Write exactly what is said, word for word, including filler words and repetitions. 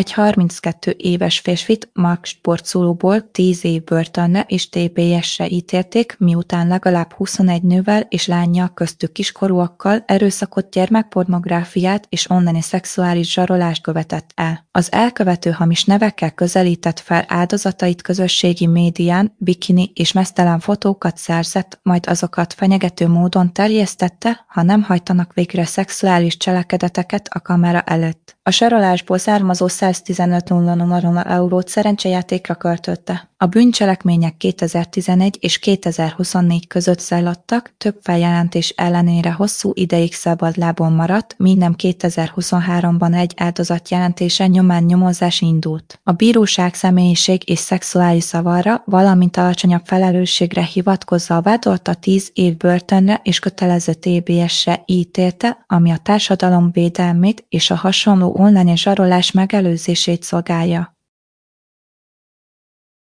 Egy harminckettő éves férfit Mark sportszólóból tíz év börtönre és té bé es-re ítélték, miután legalább huszonegy nővel és lánnyal, köztük kiskorúakkal erőszakot, gyermekpornográfiát és online szexuális zsarolást követett el. Az elkövető hamis nevekkel közelített fel áldozatait közösségi médián, bikini és meztelen fotókat szerzett, majd azokat fenyegető módon terjesztette, ha nem hajtanak végre szexuális cselekedeteket a kamera előtt. A zsarolásból származó száztizenöt nulla eurót szerencsejátékra költötte. A bűncselekmények kétezer-tizenegy és kétezer-huszonnégy között zajlottak, több feljelentés ellenére hosszú ideig szabadlábon maradt, míg nem kétezer-huszonháromban egy áldozatjelentése nyomán nyomozás indult. A bíróság személyiség és szexuális zavarra, valamint alacsonyabb felelősségre hivatkozva vádolta tíz év börtönre és kötelező té bé es-re ítélte, ami a társadalom védelmét és a hasonló online zsarolás megelőzését szolgálja.